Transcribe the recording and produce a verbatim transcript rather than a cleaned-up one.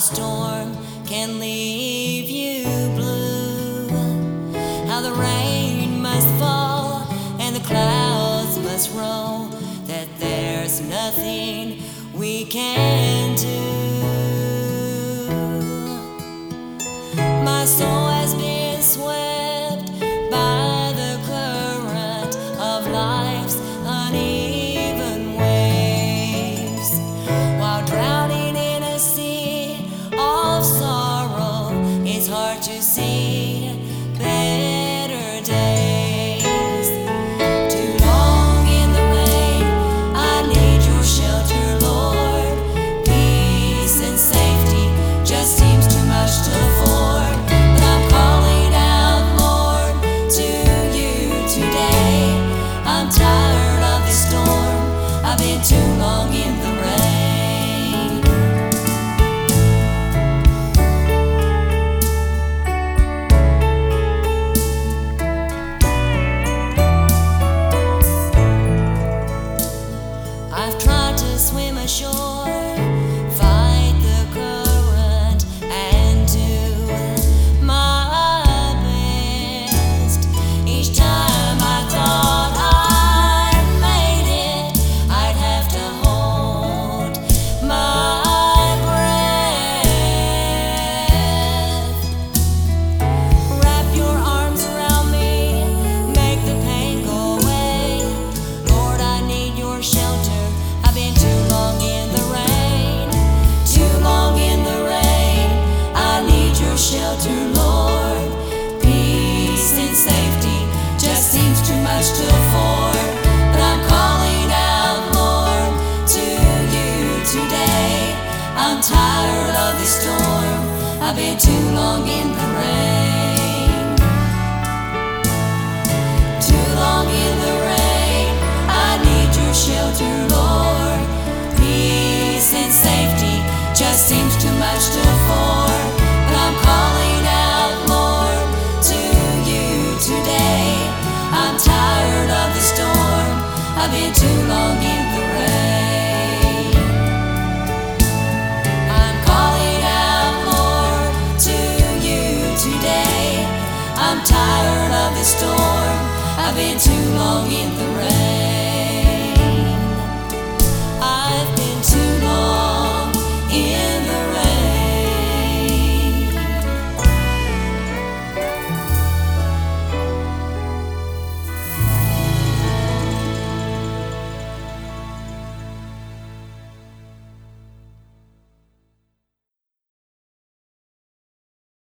storm can leave you blue, how the rain must fall and the clouds must roll, that there's nothing we can do. My soul has been swept by the current of life's uneven waves, while drowning in a sea of sorrow. It's hard to see better days. Too long in the rain, I need your shelter, Lord. Peace and safety just seems too much to afford, but I'm calling out, Lord, to you today. I'm tired of this storm, I've been too long in the rain. I've tried to swim ashore, fight the current, and do my best. Each time I thought I'd made it, I'd have to hold my breath. Wrap your arms around me, make the pain go away. Lord, I need your shelter. I've been too long in the rain, too long in the rain. I need your shelter, Lord. Peace and safety just seems too much to afford, but I'm calling out, Lord, to you today. I'm tired of this storm, I've been too long in the rain, too long in the rain. I need your shelter, Lord. Peace and safety just seems too much to afford, but I'm calling out, Lord, to you today. I'm tired of the storm, I've been too long in the rain. I'm calling out, Lord, to you today. I'm tired of the storm, I've been too long in the rain.